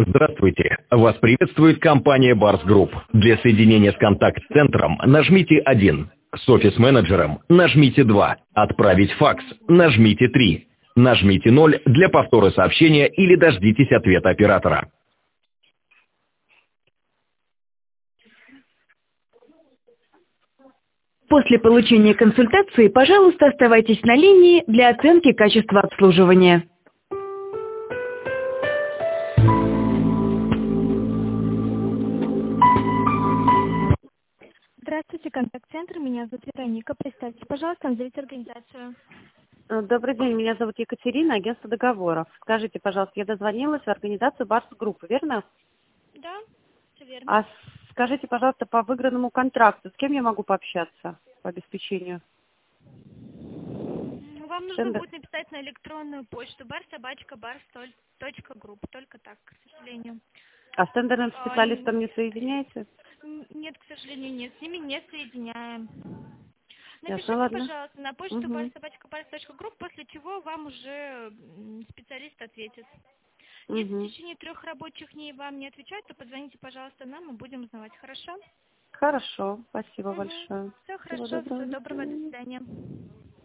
Здравствуйте! Вас приветствует компания Барс Групп. Для соединения с контакт-центром нажмите 1. С офис-менеджером нажмите 2. Отправить факс нажмите 3. Нажмите 0 для повтора сообщения или дождитесь ответа оператора. После получения консультации, пожалуйста, оставайтесь на линии для оценки качества обслуживания. Здравствуйте, контакт-центр. Меня зовут Вероника. Представьте, пожалуйста, назовите организацию. Добрый день, меня зовут Екатерина, агентство договоров. Скажите, пожалуйста, я дозвонилась в организацию Барс Групп, верно? Да, все верно. А скажите, пожалуйста, по выигранному контракту, с кем я могу пообщаться по обеспечению? Вам нужно будет написать на электронную почту bar@bars.group. Только так, к сожалению. А с тендерным специалистом не соединяете? Нет, к сожалению, нет. С ними не соединяем. Ясно, Напишите, ладно. пожалуйста, на почту bar@bars.group, после чего вам уже специалист ответит. Если в течение 3 рабочих дней вам не отвечают, то позвоните, пожалуйста, нам, мы будем узнавать. Хорошо? Хорошо, спасибо большое. Все хорошо, всего доброго, до свидания.